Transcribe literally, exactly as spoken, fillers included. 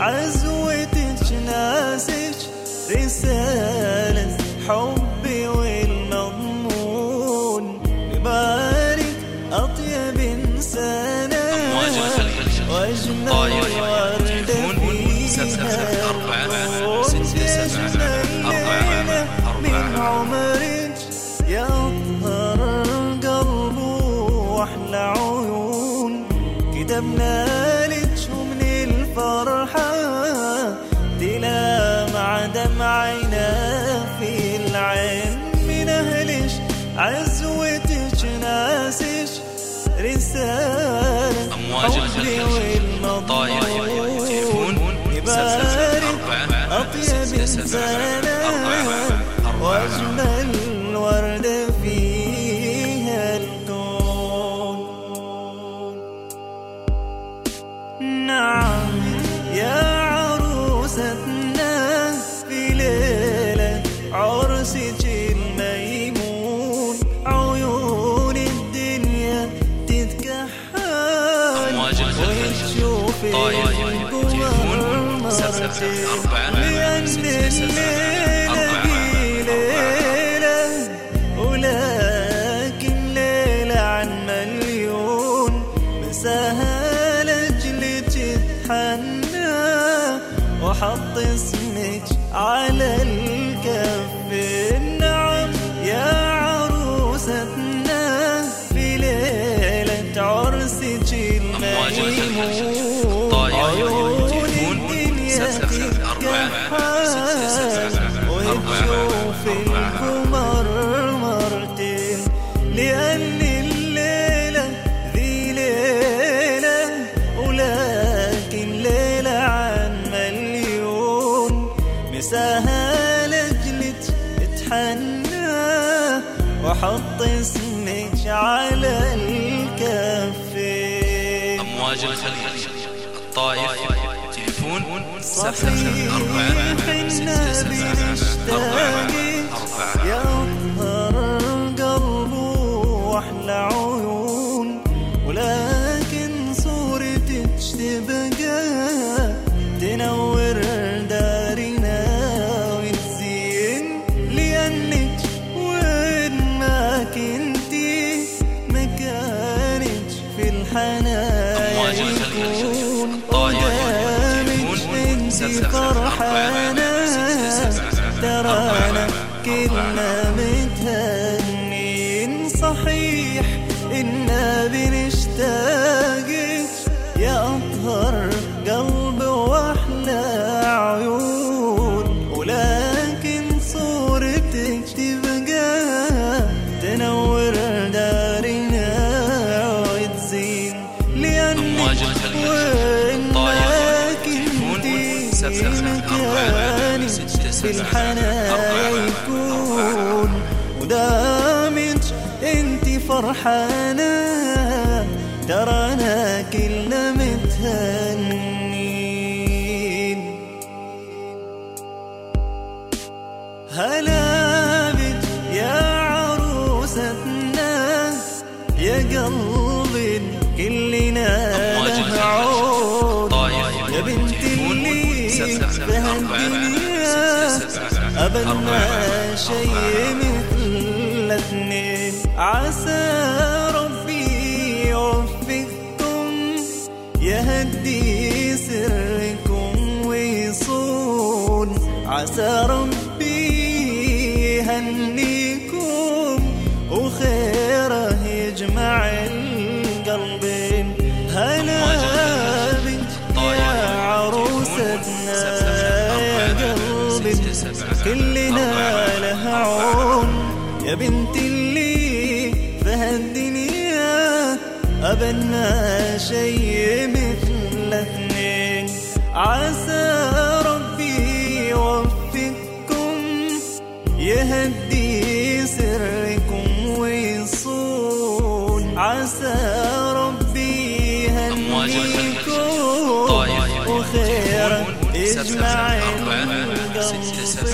عزوتك ناسك رسالة حبي والمضمون نبارك أطيب إنسانة وأجمل وردة فيها من عمرك يا أطهر قلب وأحلى عيون كتبنا لك ومن الفرحة دلا مع دمعنا في العين من أهلش عزوتك ناسش رسالة حبي والمضمون نبارك أطيب إنسانة وأجمل وردة فيها الكون. نعم يا عروستنا في ليلة عرسك الميمون عيون الدنيا تتكحل وتشوف القمر مرتين لأن الليلة دي ليلة ولكن ليلة عن مليون مساها لأجلك تتحنى وحط اسمك على الكف. نعم يا عروستنا في ليلة عرسك الميمون عيون الدنيا تتكحل وتشوف القمر مرتين لأن الليلة ذي ليلة ولكن ليلة عن مليون مساها لأجلك تحنى وحط اسمك على الكفين. أمواج الخليج الطائف تليفون صحيح إنا بنشتاق يا أطهر قلب وأحلى عيون ولكن صورتك تبقى تنور دارنا وتزين لأنك وين ما كنتي مكانك في الحنايا يكون قدامك انتي فرحانة ترانا كلنا متهنين. صحيح إنا بنشتاقك يا أطهر قلب وأحلى عيون ولكن صورتك تبقى تنور دارنا وتزين لأنك وين ما كنتي مكانك في الحنايا يكون ودامك انتي فرحانة ترانا كلنا متهنين. هلا بك يا عروستنا يا قلبي كلنا له عود يا بنت اللي بهالدنيا أبدا شي مثل الاثنين. عسى ربي يوفقكم يهدي سركم ويصون عسى ربي يهنيكم وخيره يجمع القلبين. هلا بك يا عروستنا يا قلبي كلنا له عون يا بنت اللي في هالدنيا أبدا شي مثل اثنين. عسى ربي يوفقكم يهدي سركم ويصون عسى ربي يهنيكم وخيرا يجمع القلب